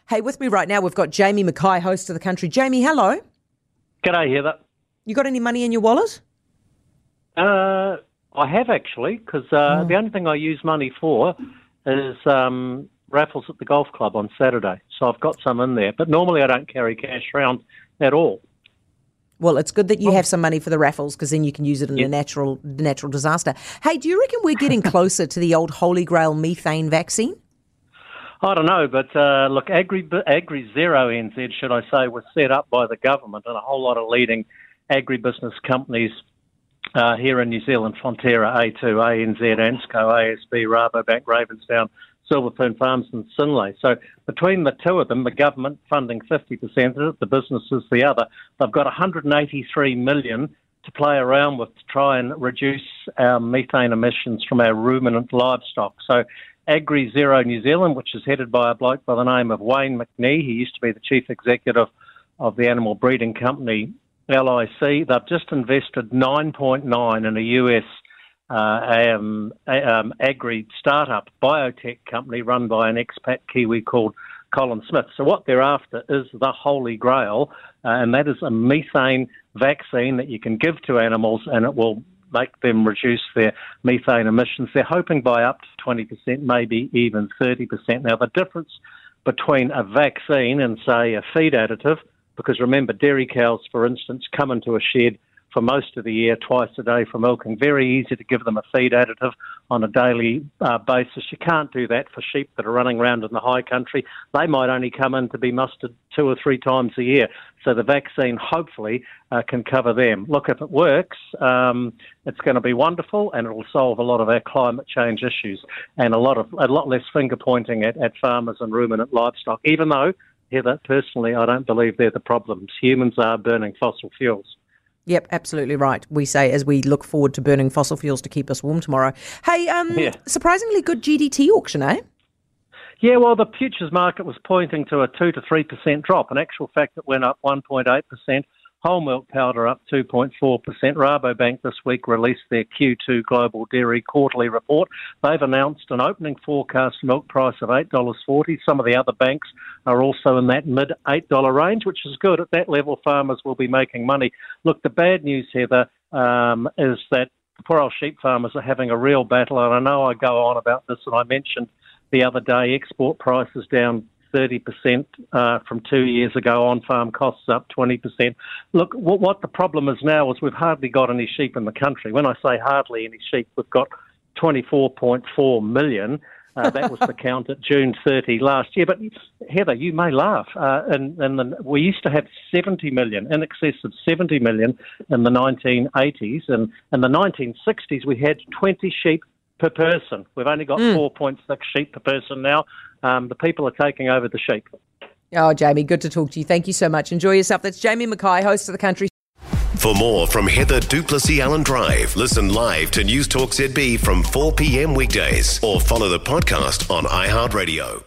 Hey, with me right now, we've got Jamie Mackay, host of The Country. Jamie, hello. G'day, Heather. You got any money in your wallet? I have actually, because the only thing I use money for is raffles at the golf club on Saturday. So I've got some in there. But normally I don't carry cash around at all. Well, it's good that you have some money for the raffles because then you can use it in a natural disaster. Hey, do you reckon we're getting closer to the old Holy Grail methane vaccine? I don't know, but look, Agri Zero NZ, should I say, was set up by the government and a whole lot of leading agribusiness companies here in New Zealand: Fonterra, A2, ANZ, ANSCO, ASB, Rabobank, Ravensdown, Silverfern Farms and Synlait. So between the two of them, the government funding 50% of it, the businesses the other, they've got 183 million to play around with to try and reduce our methane emissions from our ruminant livestock. So Agri Zero New Zealand, which is headed by a bloke by the name of Wayne McNee, he used to be the chief executive of the animal breeding company LIC, they've just invested 9.9 in a US agri startup biotech company run by an expat Kiwi called Colin Smith. So what they're after is the Holy Grail, and that is a methane vaccine that you can give to animals and it will make them reduce their methane emissions. They're hoping by up to 20%, maybe even 30%. Now, the difference between a vaccine and, say, a feed additive, because remember, dairy cows, for instance, come into a shed for most of the year, twice a day for milking. Very easy to give them a feed additive on a daily basis. You can't do that for sheep that are running around in the high country. They might only come in to be mustered 2 or 3 times a year. So the vaccine hopefully can cover them. Look, if it works, it's going to be wonderful and it will solve a lot of our climate change issues and a lot less finger pointing at farmers and ruminant livestock, even though, Heather, personally, I don't believe they're the problems. Humans are burning fossil fuels. Yep, absolutely right. We say as we look forward to burning fossil fuels to keep us warm tomorrow. Hey, surprisingly good GDT auction, eh? Yeah, well, the futures market was pointing to a 2 to 3% drop. In actual fact, it went up 1.8%. Whole milk powder up 2.4%. Rabobank this week released their Q2 Global Dairy Quarterly Report. They've announced an opening forecast milk price of $8.40. Some of the other banks are also in that mid-$8 range, which is good. At that level, farmers will be making money. Look, the bad news, Heather, is that the poor old sheep farmers are having a real battle, and I know I go on about this, and I mentioned the other day export prices down 30% from 2 years ago, on-farm costs up 20%. Look, what the problem is now is we've hardly got any sheep in the country. When I say hardly any sheep, we've got 24.4 million. That was the count at June 30 last year. But, Heather, you may laugh. We used to have 70 million, in excess of 70 million in the 1980s. And in the 1960s, we had 20 sheep per person. We've only got 4.6 sheep per person now. The people are taking over the sheep. Oh, Jamie, good to talk to you. Thank you so much. Enjoy yourself. That's Jamie Mackay, host of The Country. For more from Heather Duplessis Allen Drive, listen live to News Talk ZB from 4 p.m. weekdays or follow the podcast on iHeartRadio.